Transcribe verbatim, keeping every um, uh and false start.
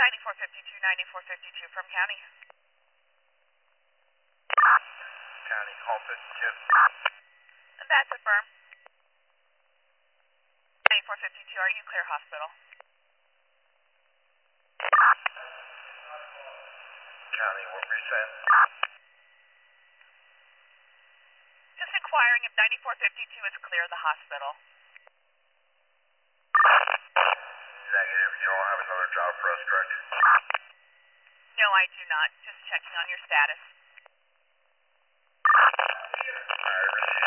ninety-four fifty-two, ninety-four fifty-two from county. County, home fifty-two. And that's affirmed. ninety-four fifty-two, are you clear hospital? County, what were you saying? Just inquiring if ninety-four fifty-two is clear of the hospital. Negative. You don't have another job for us, correct? No, I do not. Just checking on your status. Alright,